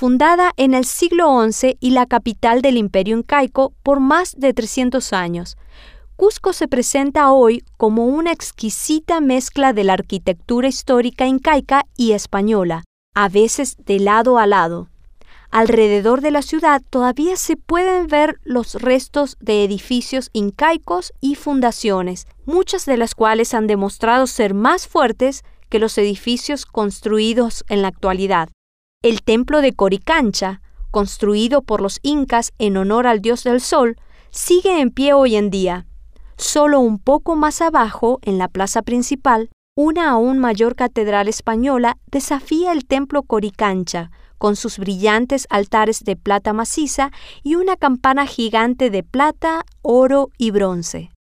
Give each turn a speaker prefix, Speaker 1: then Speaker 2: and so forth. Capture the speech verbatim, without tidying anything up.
Speaker 1: fundada en el siglo once y la capital del Imperio Incaico por más de trescientos años. Cusco se presenta hoy como una exquisita mezcla de la arquitectura histórica incaica y española, a veces de lado a lado. Alrededor de la ciudad todavía se pueden ver los restos de edificios incaicos y fundaciones, muchas de las cuales han demostrado ser más fuertes que los edificios construidos en la actualidad. El templo de Coricancha, construido por los incas en honor al dios del sol, sigue en pie hoy en día. Solo un poco más abajo, en la plaza principal, una aún mayor catedral española desafía el templo Coricancha, con sus brillantes altares de plata maciza y una campana gigante de plata, oro y bronce.